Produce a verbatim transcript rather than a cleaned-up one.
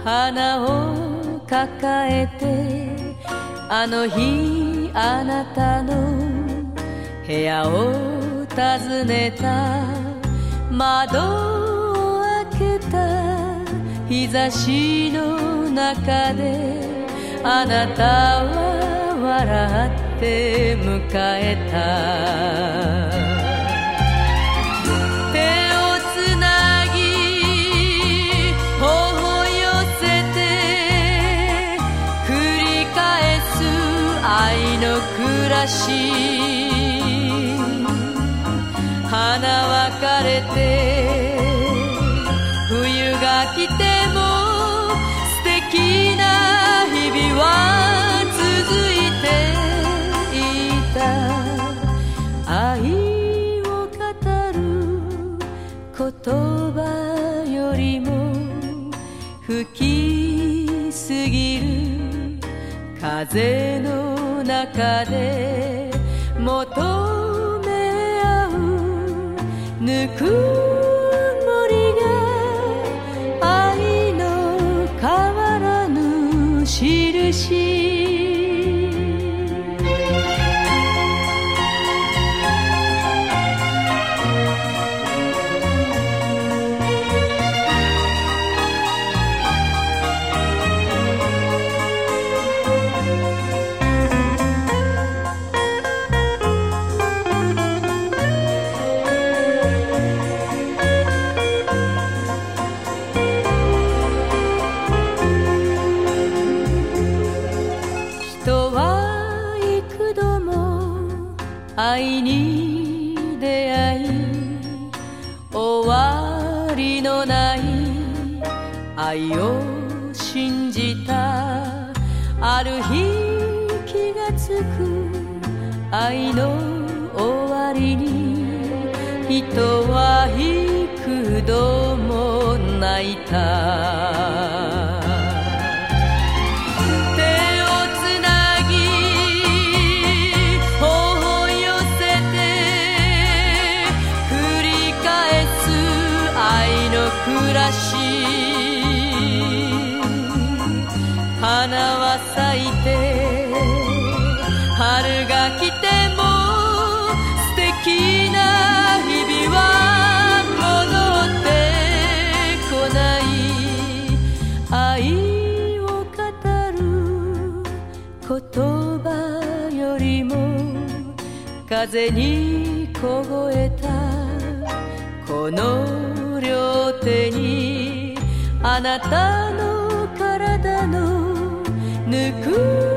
花を抱えてあの日あなたの部屋を訪ねた。窓を開けた日差しの中であなたは笑って迎えた。愛の暮らし、花は枯れて冬が来ても素敵な日々は続いていた。愛を語る言葉よりも吹きすぎる風の中で求め合うぬくもりが愛の変わらぬ印。人は幾度も愛に出会い終わりのない愛を信じた。ある日気がつく愛の終わりに人は幾度も泣いた。暮らし、花は咲いて春が来ても素敵な日々は戻ってこない。愛を語る言葉よりも風に凍えたこの両手にあなたの体のぬく